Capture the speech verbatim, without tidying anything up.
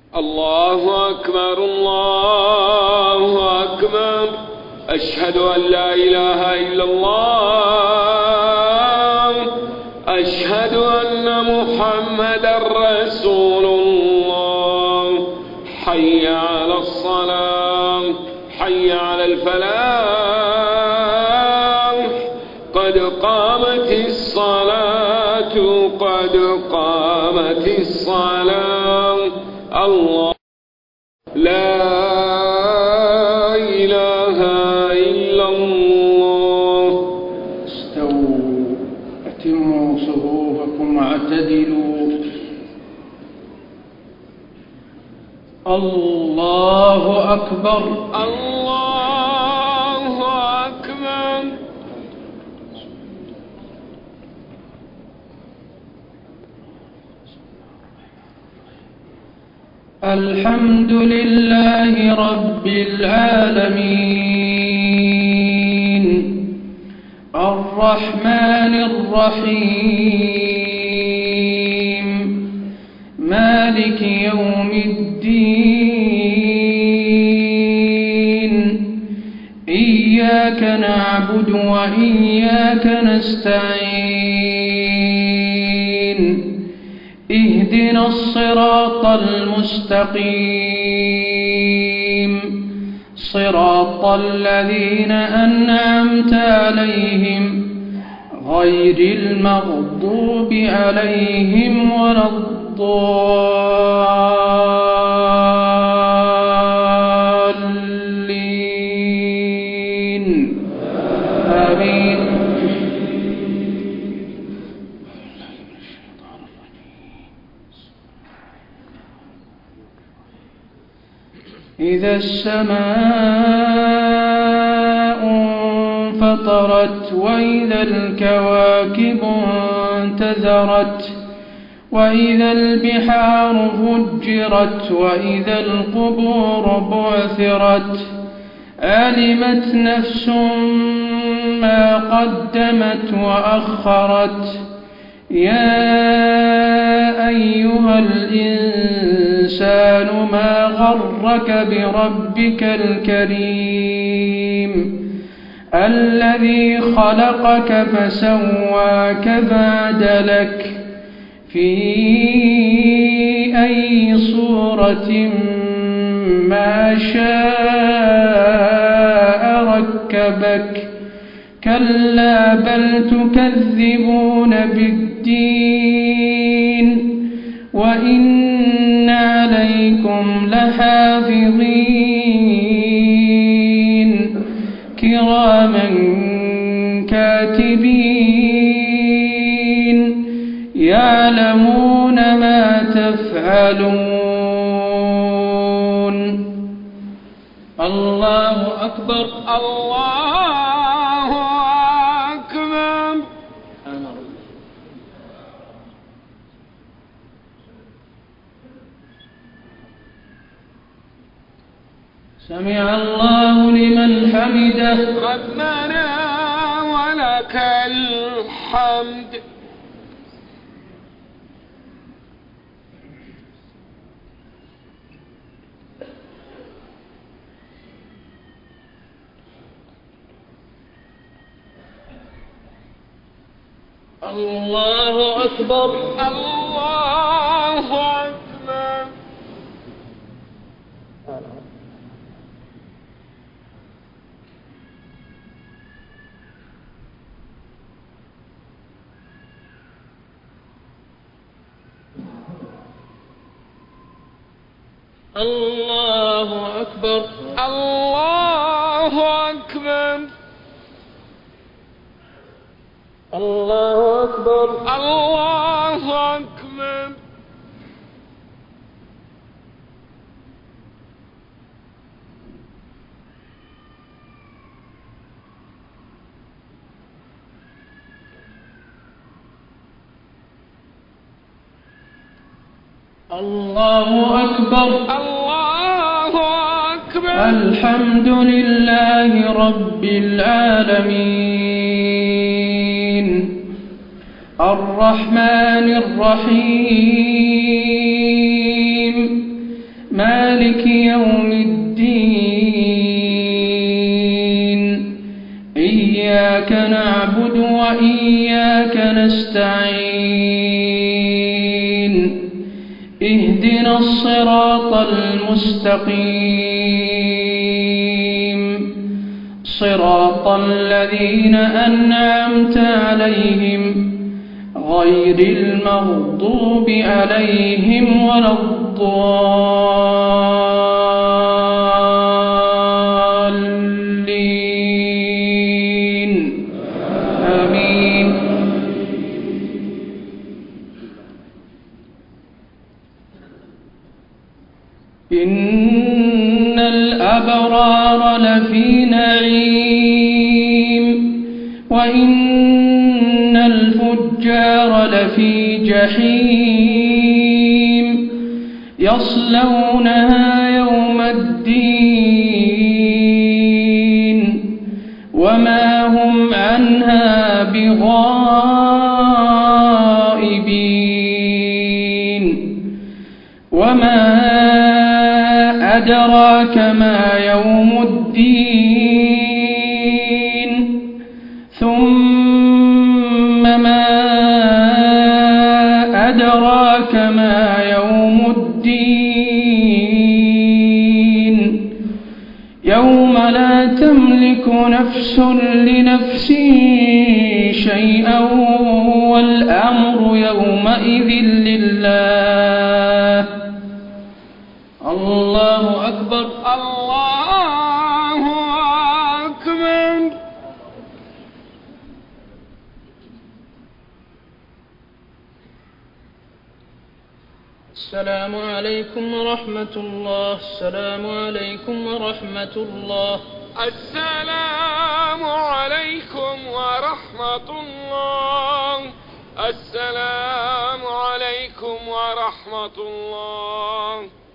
الله أكبر الله أكبر أشهد أن لا إله إلا الله أشهد أن محمدا رسول الله حي على الصلاة حي على الفلاح قد قامت الصلاة قد قامت الصلاة الله لا إله إلا الله. استووا أتموا صفوفكم واعتدلوا. الله أكبر الله أكبر. الحمد لله رب العالمين الرحمن الرحيم مالك يوم الدين إياك نعبد وإياك نستعين اهدنا الصراط المستقيم صراط الذين أنعمت عليهم غير المغضوب عليهم ولا الضالين آمين. إذا السماء انفطرت وإذا الكواكب انتثرت وإذا البحار فجرت وإذا القبور بعثرت علمت نفس ما قدمت وأخرت. يا أيها الإنسان ما غرك بربك الكريم الذي خلقك فسواك فعدلك في أي صورة ما شاء ركبك. كلا بل تكذبون بالدين وإن عليكم لحافظين كراما كاتبين يعلمون ما تفعلون. الله أكبر الله أكبر. سمع الله لمن حمده ربنا ولك الحمد. الله أكبر الله أكبر. الله أكبر الله أكبر. الله أكبر الله أكبر. الله أكبر الله أكبر. الحمد لله رب العالمين الرحمن الرحيم مالك يوم الدين إياك نعبد وإياك نستعين اهدنا الصراط المستقيم صراط الذين أنعمت عليهم غير المغضوب عليهم ولا الضالين آمين. إن الأبرار لفي نعيم وإن الفجار لفي جحيم يصلونها يوم الدين وما هم عنها بغائبين. وما أدراك ما يوم الدين ثم ما أدراك ما يوم الدين يوم لا تملك نفس لنفس شيئا والأمر يومئذ لله. الله أكبر. الله أكبر. السلام عليكم ورحمة الله. السلام عليكم ورحمة الله. السلام عليكم ورحمة الله. السلام عليكم ورحمة الله.